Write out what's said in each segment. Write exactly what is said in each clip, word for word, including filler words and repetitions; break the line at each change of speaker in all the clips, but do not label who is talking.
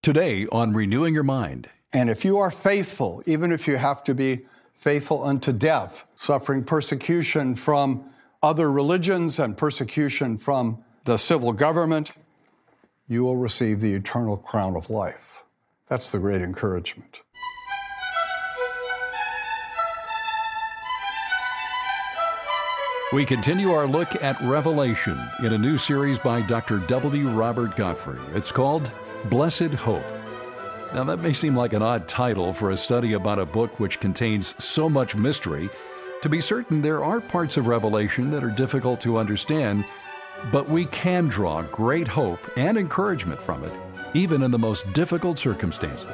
Today on Renewing Your Mind.
And if you are faithful, even if you have to be faithful unto death, suffering persecution from other religions and persecution from the civil government, you will receive the eternal crown of life. That's the great encouragement.
We continue our look at Revelation in a new series by Doctor W. Robert Godfrey. It's called Blessed Hope. Now, that may seem like an odd title for a study about a book which contains so much mystery. To be certain, there are parts of Revelation that are difficult to understand, but we can draw great hope and encouragement from it, even in the most difficult circumstances.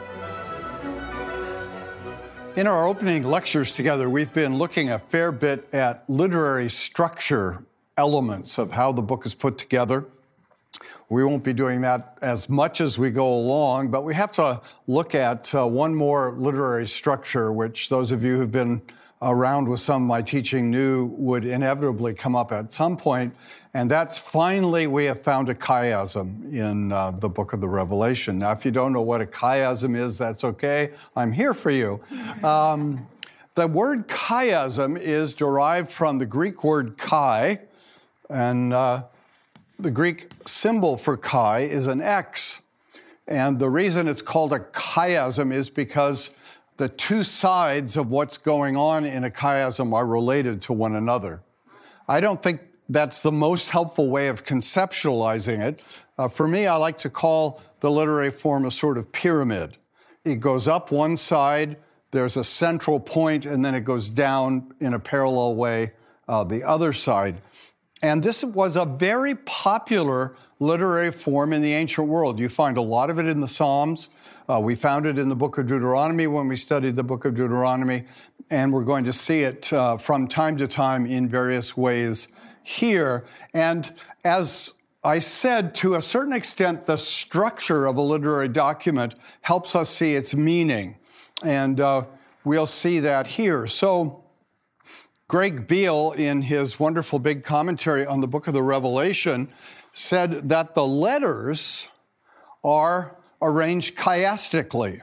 In our opening lectures together, we've been looking a fair bit at literary structure elements of how the book is put together. We won't be doing that as much as we go along, but we have to look at uh, one more literary structure, which those of you who've been around with some of my teaching knew would inevitably come up at some point, and that's finally we have found a chiasm in uh, the book of the Revelation. Now, if you don't know what a chiasm is, that's okay. I'm here for you. Um, the word chiasm is derived from the Greek word chi, and uh, the Greek symbol for chi is an X. And the reason it's called a chiasm is because the two sides of what's going on in a chiasm are related to one another. I don't think that's the most helpful way of conceptualizing it. Uh, for me, I like to call the literary form a sort of pyramid. It goes up one side, there's a central point, and then it goes down in a parallel way uh, the other side. And this was a very popular literary form in the ancient world. You find a lot of it in the Psalms. Uh, we found it in the book of Deuteronomy when we studied the book of Deuteronomy, and we're going to see it uh, from time to time in various ways here. And as I said, to a certain extent, the structure of a literary document helps us see its meaning. And uh, we'll see that here. So Greg Beale, in his wonderful big commentary on the book of the Revelation, said that the letters are arranged chiastically.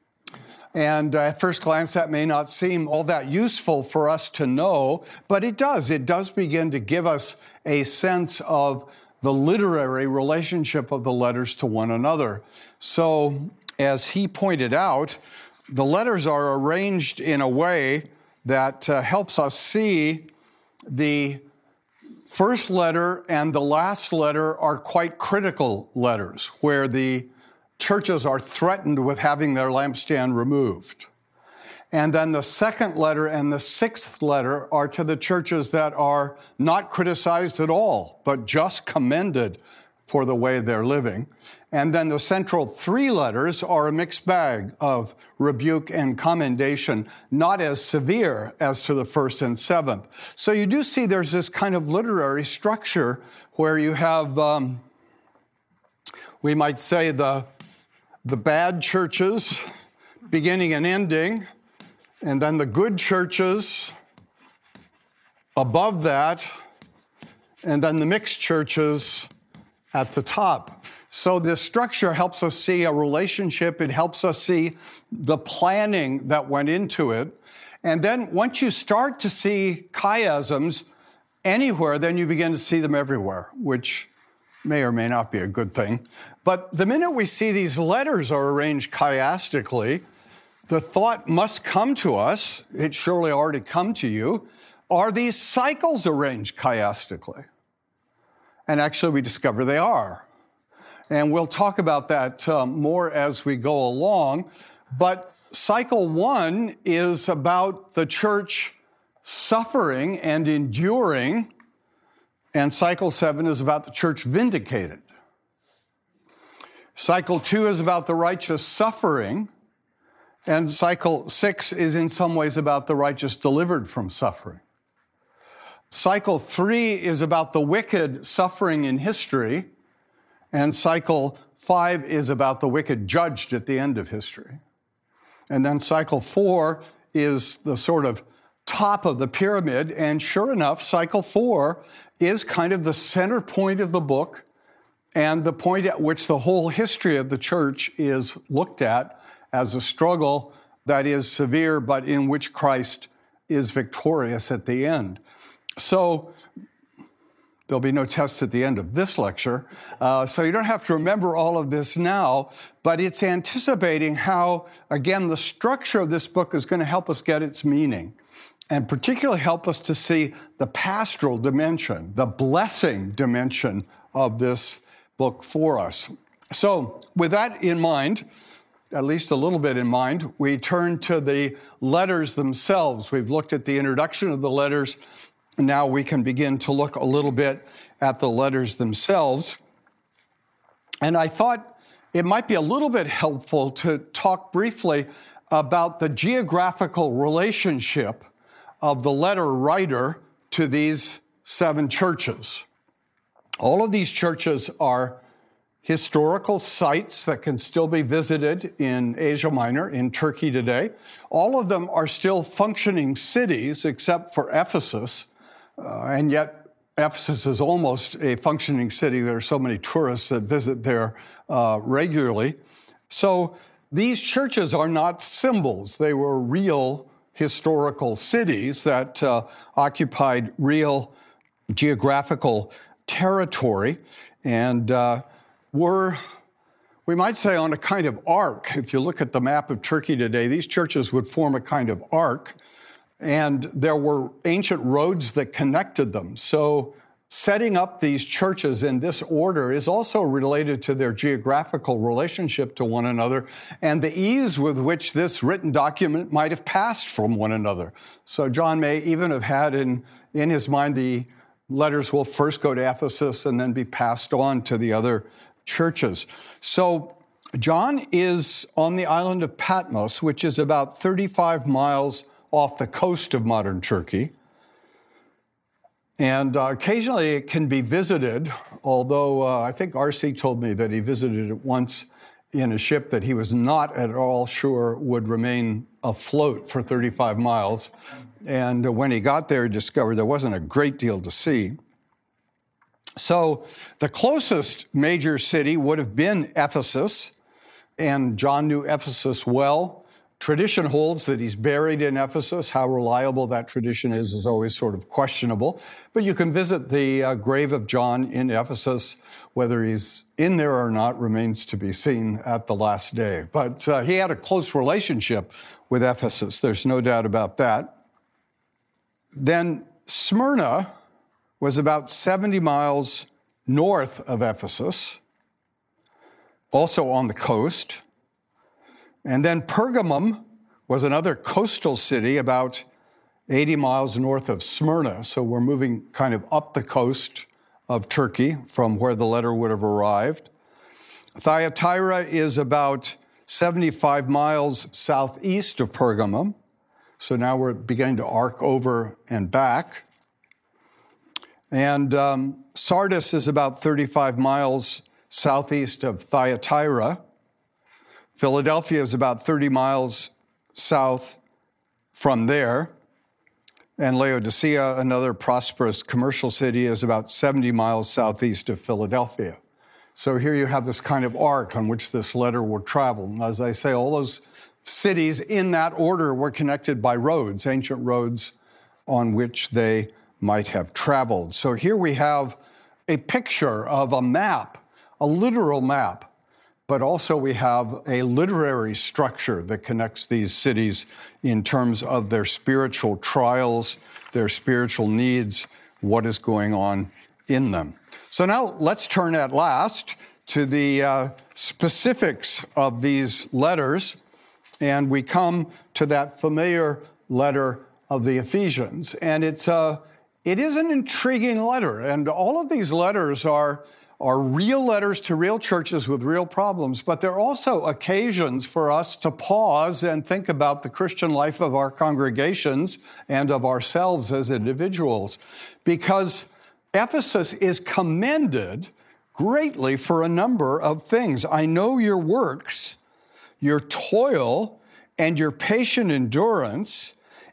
And at first glance, that may not seem all that useful for us to know, but it does. It does begin to give us a sense of the literary relationship of the letters to one another. So, as he pointed out, the letters are arranged in a way that uh, helps us see the first letter and the last letter are quite critical letters, where the churches are threatened with having their lampstand removed. And then the second letter and the sixth letter are to the churches that are not criticized at all, but just commended for the way they're living. And then the central three letters are a mixed bag of rebuke and commendation, not as severe as to the first and seventh. So you do see there's this kind of literary structure where you have, um, we might say, the, the bad churches beginning and ending, and then the good churches above that, and then the mixed churches at the top. So this structure helps us see a relationship. It helps us see the planning that went into it. And then once you start to see chiasms anywhere, then you begin to see them everywhere, which may or may not be a good thing. But the minute we see these letters are arranged chiastically, the thought must come to us, it surely already come to you, are these cycles arranged chiastically? And actually we discover they are. And we'll talk about that um, more as we go along. But cycle one is about the church suffering and enduring, and cycle seven is about the church vindicated. Cycle two is about the righteous suffering, and cycle six is in some ways about the righteous delivered from suffering. Cycle three is about the wicked suffering in history, and cycle five is about the wicked judged at the end of history. And then cycle four is the sort of top of the pyramid, and sure enough, cycle four is kind of the center point of the book, and the point at which the whole history of the church is looked at as a struggle that is severe, but in which Christ is victorious at the end. So there'll be no test at the end of this lecture, uh, so you don't have to remember all of this now, but it's anticipating how, again, the structure of this book is going to help us get its meaning, and particularly help us to see the pastoral dimension, the blessing dimension of this book for us. So with that in mind, at least a little bit in mind, we turn to the letters themselves. We've looked at the introduction of the letters. Now we can begin to look a little bit at the letters themselves. And I thought it might be a little bit helpful to talk briefly about the geographical relationship of the letter writer to these seven churches. All of these churches are historical sites that can still be visited in Asia Minor, in Turkey today. All of them are still functioning cities except for Ephesus. Uh, and yet, Ephesus is almost a functioning city. There are so many tourists that visit there uh, regularly. So these churches are not symbols. They were real historical cities that uh, occupied real geographical territory and uh, were, we might say, on a kind of arc. If you look at the map of Turkey today, these churches would form a kind of arc. And there were ancient roads that connected them. So setting up these churches in this order is also related to their geographical relationship to one another and the ease with which this written document might have passed from one another. So John may even have had in, in his mind the letters will first go to Ephesus and then be passed on to the other churches. So John is on the island of Patmos, which is about thirty-five miles off the coast of modern Turkey. And uh, occasionally it can be visited, although uh, I think R C told me that he visited it once in a ship that he was not at all sure would remain afloat for thirty-five miles. And uh, when he got there, he discovered there wasn't a great deal to see. So the closest major city would have been Ephesus, and John knew Ephesus well. Tradition holds that he's buried in Ephesus. How reliable that tradition is is always sort of questionable. But you can visit the uh, grave of John in Ephesus. Whether he's in there or not remains to be seen at the last day. But uh, he had a close relationship with Ephesus. There's no doubt about that. Then Smyrna was about seventy miles north of Ephesus, also on the coast. And then Pergamum was another coastal city about eighty miles north of Smyrna. So we're moving kind of up the coast of Turkey from where the letter would have arrived. Thyatira is about seventy-five miles southeast of Pergamum. So now we're beginning to arc over and back. And um, Sardis is about thirty-five miles southeast of Thyatira. Philadelphia is about thirty miles south from there. And Laodicea, another prosperous commercial city, is about seventy miles southeast of Philadelphia. So here you have this kind of arc on which this letter will travel. And as I say, all those cities in that order were connected by roads, ancient roads on which they might have traveled. So here we have a picture of a map, a literal map, but also we have a literary structure that connects these cities in terms of their spiritual trials, their spiritual needs, what is going on in them. So now let's turn at last to the uh, specifics of these letters, and we come to that familiar letter of the Ephesians. And it's a, it is an intriguing letter, and all of these letters are are real letters to real churches with real problems, but they're also occasions for us to pause and think about the Christian life of our congregations and of ourselves as individuals, because Ephesus is commended greatly for a number of things. I know your works, your toil, and your patient endurance,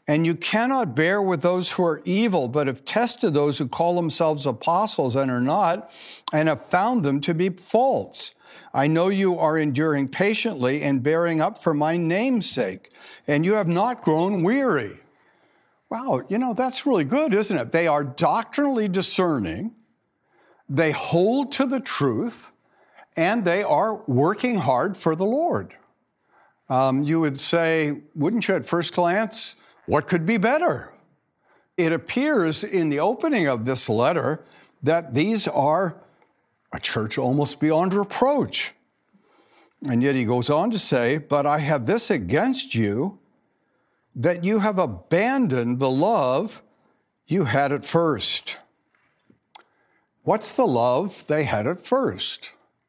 And you cannot bear with those who are evil, but have tested those who call themselves apostles and are not, and have found them to be false. I know you are enduring patiently and bearing up for my name's sake, and you have not grown weary. Wow, you know, that's really good, isn't it? They are doctrinally discerning, they hold to the truth, and they are working hard for the Lord. Um, you would say, wouldn't you at first glance, what could be better? It appears in the opening of this letter that these are a church almost beyond reproach. And yet he goes on to say, but I have this against you, that you have abandoned the love you had at first. What's the love they had at first?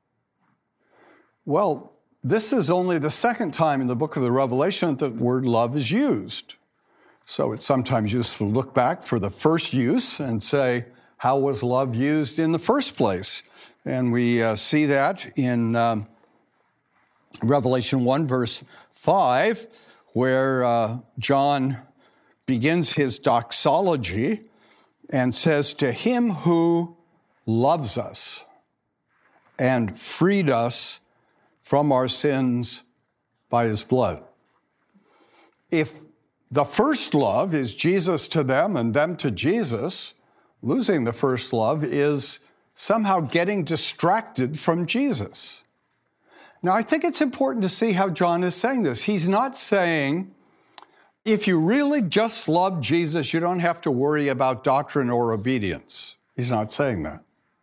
Well, this is only the second time in the book of the Revelation that the word love is used. So it's sometimes useful to look back for the first use and say, how was love used in the first place? And we uh, see that in um, Revelation one, verse five, where uh, John begins his doxology and says, to him who loves us and freed us from our sins by his blood. If the first love is Jesus to them and them to Jesus, losing the first love is somehow getting distracted from Jesus. Now, I think it's important to see how John is saying this. He's not saying, if you really just love Jesus, you don't have to worry about doctrine or obedience. He's not saying that.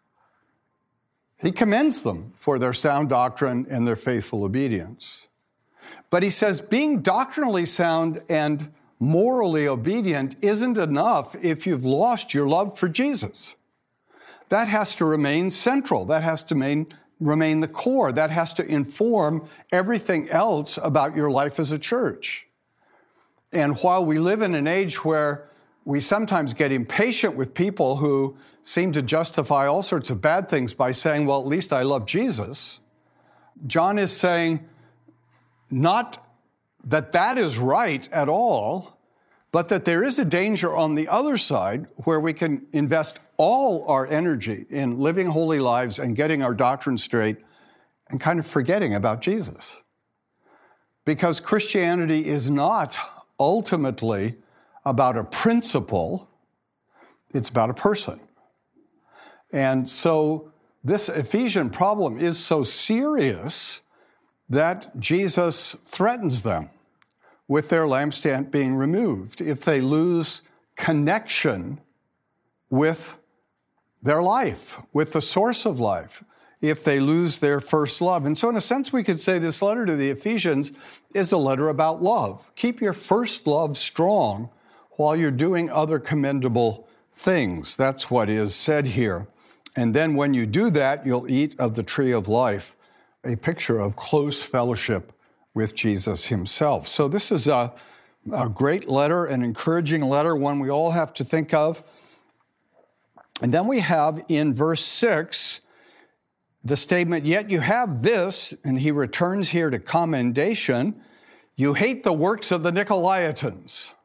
He commends them for their sound doctrine and their faithful obedience. But he says being doctrinally sound and morally obedient isn't enough if you've lost your love for Jesus. That has to remain central. That has to remain, remain the core. That has to inform everything else about your life as a church. And while we live in an age where we sometimes get impatient with people who seem to justify all sorts of bad things by saying, well, at least I love Jesus, John is saying not that that is right at all, but that there is a danger on the other side where we can invest all our energy in living holy lives and getting our doctrine straight and kind of forgetting about Jesus. Because Christianity is not ultimately about a principle, it's about a person. And so this Ephesian problem is so serious that Jesus threatens them with their lampstand being removed if they lose connection with their life, with the source of life, if they lose their first love. And so in a sense, we could say this letter to the Ephesians is a letter about love. Keep your first love strong while you're doing other commendable things. That's what is said here. And then when you do that, you'll eat of the tree of life, a picture of close fellowship with Jesus himself. So this is a, a great letter, an encouraging letter, one we all have to think of. And then we have in verse six, the statement, yet you have this, and he returns here to commendation, you hate the works of the Nicolaitans.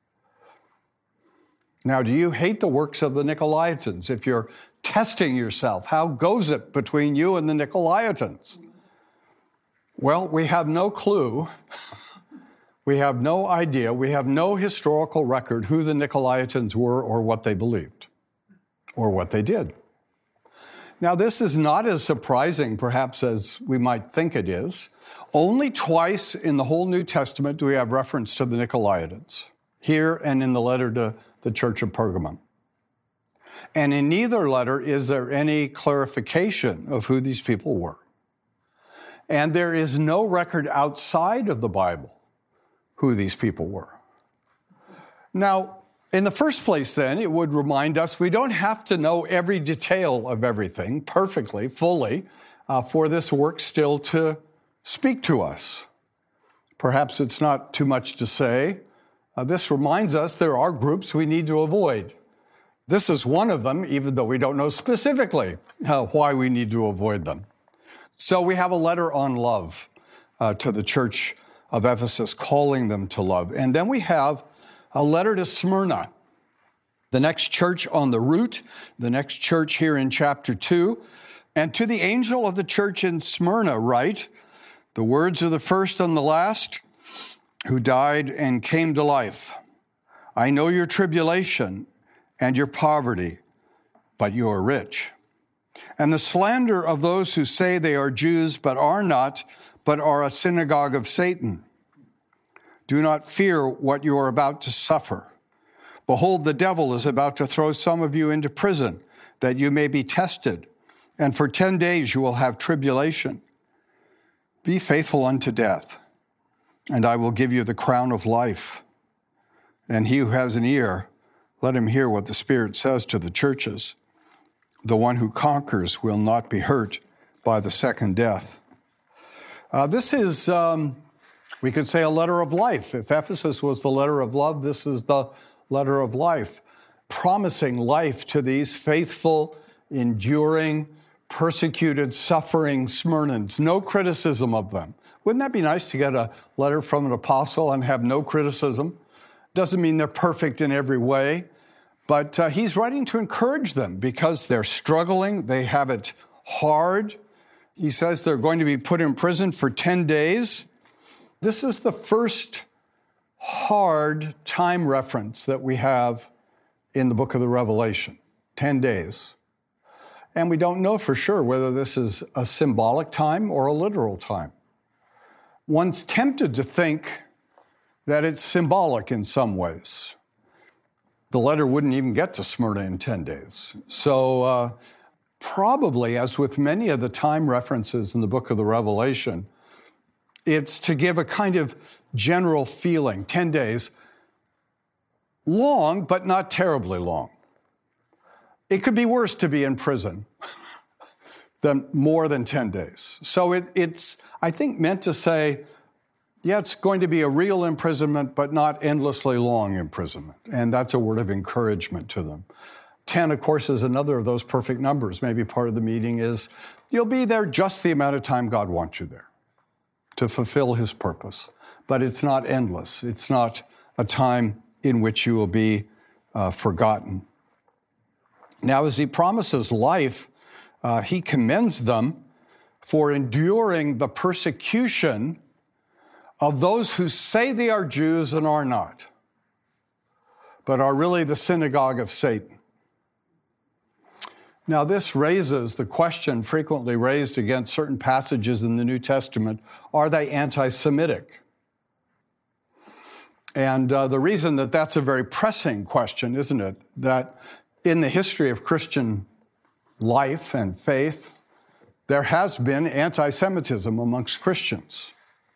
Now, do you hate the works of the Nicolaitans? If you're testing yourself, how goes it between you and the Nicolaitans? Well, we have no clue. We have no idea. We have no historical record who the Nicolaitans were or what they believed or what they did. Now, this is not as surprising, perhaps, as we might think it is. Only twice in the whole New Testament do we have reference to the Nicolaitans, here and in the letter to the Church of Pergamum. And in neither letter is there any clarification of who these people were. And there is no record outside of the Bible who these people were. Now, in the first place, then, it would remind us we don't have to know every detail of everything perfectly, fully, uh, for this work still to speak to us. Perhaps it's not too much to say. Uh, this reminds us there are groups we need to avoid. This is one of them, even though we don't know specifically uh, why we need to avoid them. So we have a letter on love uh, to the church of Ephesus, calling them to love. And then we have A letter to Smyrna, the next church on the route, the next church here in chapter two. And to the angel of the church in Smyrna write, the words of the first and the last, who died and came to life. I know your tribulation and your poverty, but you are rich. And the slander of those who say they are Jews but are not, but are a synagogue of Satan. Do not fear what you are about to suffer. Behold, the devil is about to throw some of you into prison, that you may be tested, and for ten days you will have tribulation. Be faithful unto death, and I will give you the crown of life. And he who has an ear, let him hear what the Spirit says to the churches. The one who conquers will not be hurt by the second death. Uh, this is, um, we could say, a letter of life. If Ephesus was the letter of love, this is the letter of life, promising life to these faithful, enduring, persecuted, suffering Smyrnans. No criticism of them. Wouldn't that be nice to get a letter from an apostle and have no criticism? Doesn't mean they're perfect in every way, but uh, he's writing to encourage them because they're struggling. They have it hard. He says they're going to be put in prison for ten days. This is the first hard time reference that we have in the book of the Revelation, ten days. And we don't know for sure whether this is a symbolic time or a literal time. One's tempted to think that it's symbolic in some ways. The letter wouldn't even get to Smyrna in ten days. So uh, probably, as with many of the time references in the book of the Revelation, it's to give a kind of general feeling. ten days, long, but not terribly long. It could be worse to be in prison than more than ten days. So it, it's, I think, meant to say, yeah, it's going to be a real imprisonment, but not endlessly long imprisonment. And that's a word of encouragement to them. ten, of course, is another of those perfect numbers. Maybe part of the meaning is you'll be there just the amount of time God wants you there to fulfill his purpose. But it's not endless. It's not a time in which you will be uh, forgotten. Now, as he promises life, uh, he commends them for enduring the persecution of those who say they are Jews and are not, but are really the synagogue of Satan. Now, this raises the question frequently raised against certain passages in the New Testament: are they anti-Semitic? And uh, the reason that that's a very pressing question, isn't it, that in the history of Christian life and faith, there has been anti-Semitism amongst Christians.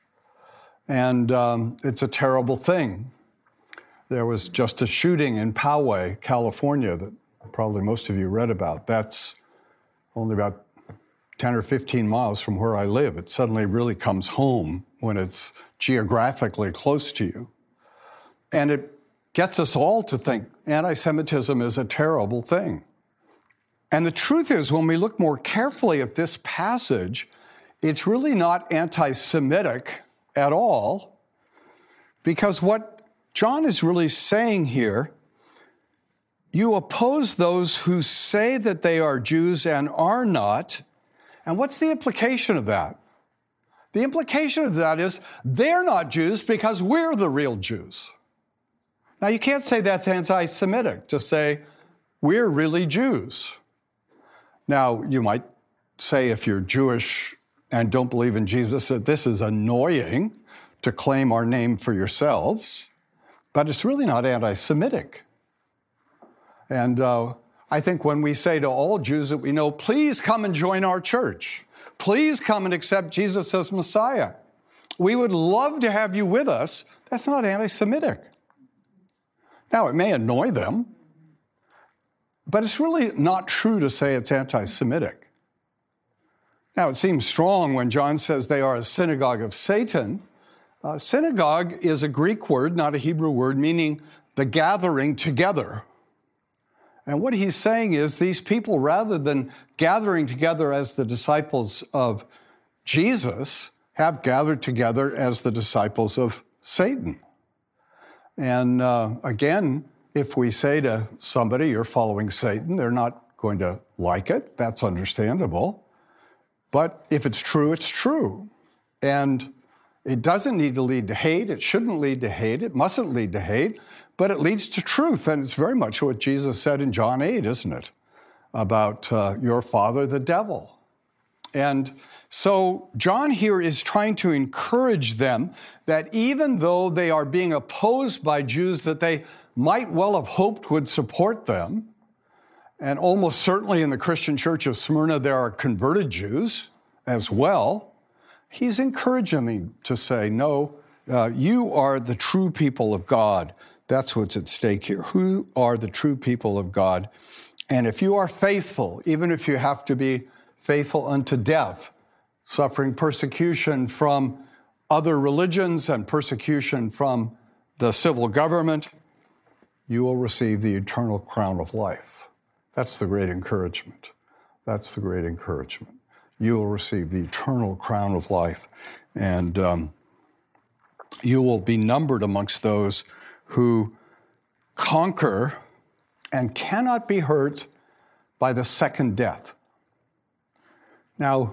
And um, it's a terrible thing. There was just a shooting in Poway, California, that probably most of you read about. That's only about ten or fifteen miles from where I live. It suddenly really comes home when it's geographically close to you. And it gets us all to think anti-Semitism is a terrible thing. And the truth is, when we look more carefully at this passage, it's really not anti-Semitic at all, because what John is really saying here, you oppose those who say that they are Jews and are not. And what's the implication of that? The implication of that is they're not Jews because we're the real Jews. Now, you can't say that's anti-Semitic to say we're really Jews. Now, you might say if you're Jewish and don't believe in Jesus that this is annoying to claim our name for yourselves, but it's really not anti-Semitic. And uh, I think when we say to all Jews that we know, please come and join our church, please come and accept Jesus as Messiah, we would love to have you with us, that's not anti-Semitic. Now, it may annoy them, but it's really not true to say it's anti-Semitic. Now, it seems strong when John says they are a synagogue of Satan. Uh, synagogue is a Greek word, not a Hebrew word, meaning the gathering together. And what he's saying is these people, rather than gathering together as the disciples of Jesus, have gathered together as the disciples of Satan. And uh, again, if we say to somebody, you're following Satan, they're not going to like it. That's understandable. But if it's true, it's true. And it doesn't need to lead to hate. It shouldn't lead to hate. It mustn't lead to hate. But it leads to truth. And it's very much what Jesus said in John eight, isn't it? About uh, your father, the devil. And so John here is trying to encourage them that even though they are being opposed by Jews that they might well have hoped would support them, and almost certainly in the Christian church of Smyrna there are converted Jews as well, he's encouraging them to say, no, uh, you are the true people of God. That's what's at stake here. Who are the true people of God? And if you are faithful, even if you have to be faithful unto death, suffering persecution from other religions and persecution from the civil government, you will receive the eternal crown of life. That's the great encouragement. That's the great encouragement. You will receive the eternal crown of life, and um, you will be numbered amongst those who conquer and cannot be hurt by the second death. Now,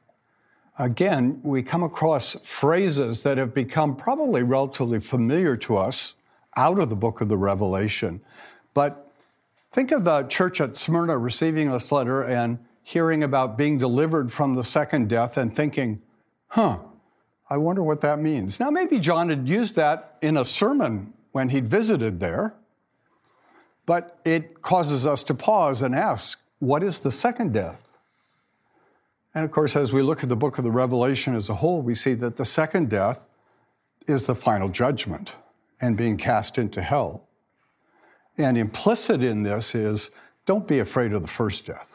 again, we come across phrases that have become probably relatively familiar to us out of the book of the Revelation. But think of the church at Smyrna receiving this letter and hearing about being delivered from the second death and thinking, huh, I wonder what that means. Now, maybe John had used that in a sermon when he'd visited there, but it causes us to pause and ask, what is the second death? And of course, as we look at the book of the Revelation as a whole, we see that the second death is the final judgment and being cast into hell. And implicit in this is, don't be afraid of the first death.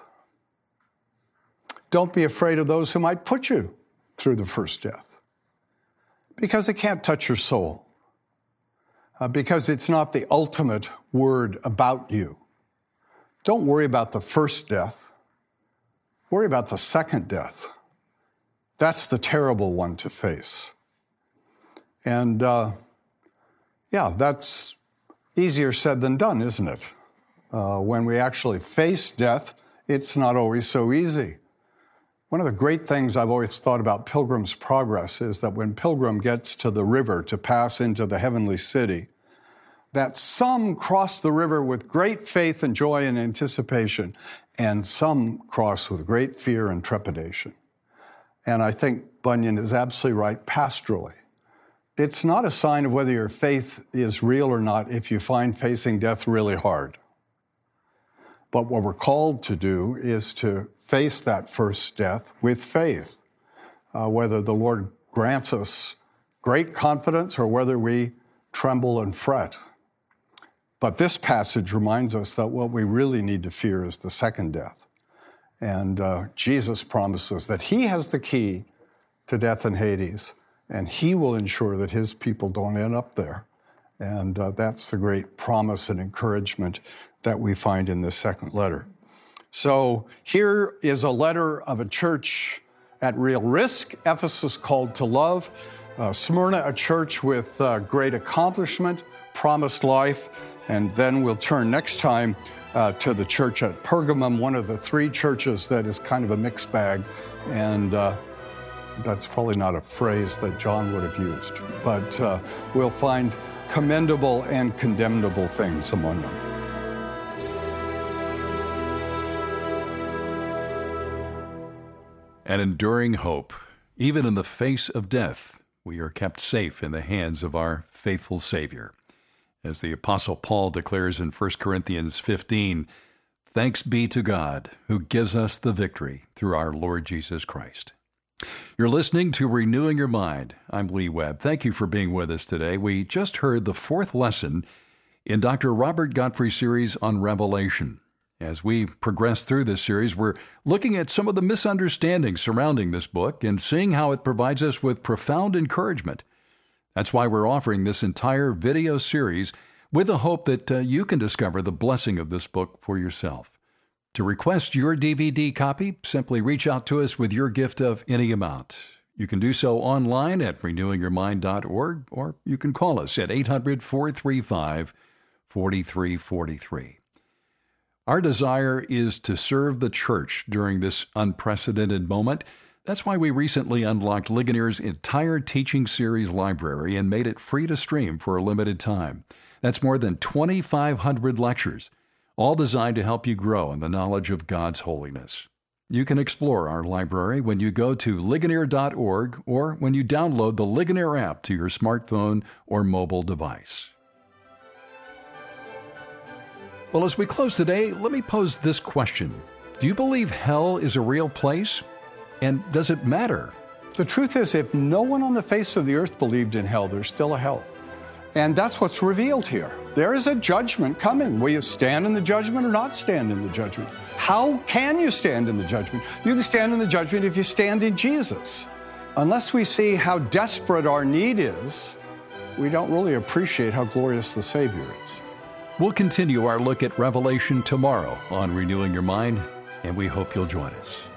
Don't be afraid of those who might put you through the first death, because it can't touch your soul, uh, because it's not the ultimate word about you. Don't worry about the first death. Worry about the second death. That's the terrible one to face. And uh, yeah, that's easier said than done, isn't it? Uh, when we actually face death, it's not always so easy. One of the great things I've always thought about Pilgrim's Progress is that when Pilgrim gets to the river to pass into the heavenly city, that some cross the river with great faith and joy and anticipation, and some cross with great fear and trepidation. And I think Bunyan is absolutely right pastorally. It's not a sign of whether your faith is real or not if you find facing death really hard. But what we're called to do is to face that first death with faith, uh, whether the Lord grants us great confidence or whether we tremble and fret. But this passage reminds us that what we really need to fear is the second death. And uh, Jesus promises that he has the key to death and Hades, and he will ensure that his people don't end up there. And uh, that's the great promise and encouragement that we find in this second letter. So here is a letter of a church at real risk, Ephesus called to love, uh, Smyrna a church with uh, great accomplishment, promised life, and then we'll turn next time uh, to the church at Pergamum, one of the three churches that is kind of a mixed bag, and uh, that's probably not a phrase that John would have used, but uh, we'll find commendable and condemnable things among them.
An enduring hope. Even in the face of death, we are kept safe in the hands of our faithful Savior. As the Apostle Paul declares in First Corinthians fifteen, thanks be to God who gives us the victory through our Lord Jesus Christ. You're listening to Renewing Your Mind. I'm Lee Webb. Thank you for being with us today. We just heard the fourth lesson in Doctor Robert Godfrey's series on Revelation. As we progress through this series, we're looking at some of the misunderstandings surrounding this book and seeing how it provides us with profound encouragement. That's why we're offering this entire video series with the hope that uh, you can discover the blessing of this book for yourself. To request your D V D copy, simply reach out to us with your gift of any amount. You can do so online at renewing your mind dot org, or you can call us at eight hundred, four three five, four three four three. Our desire is to serve the church during this unprecedented moment. That's why we recently unlocked Ligonier's entire teaching series library and made it free to stream for a limited time. That's more than twenty-five hundred lectures, all designed to help you grow in the knowledge of God's holiness. You can explore our library when you go to ligonier dot org or when you download the Ligonier app to your smartphone or mobile device. Well, as we close today, let me pose this question. Do you believe hell is a real place? And does it matter?
The truth is, if no one on the face of the earth believed in hell, there's still a hell. And that's what's revealed here. There is a judgment coming. Will you stand in the judgment or not stand in the judgment? How can you stand in the judgment? You can stand in the judgment if you stand in Jesus. Unless we see how desperate our need is, we don't really appreciate how glorious the Savior is.
We'll continue our look at Revelation tomorrow on Renewing Your Mind, and we hope you'll join us.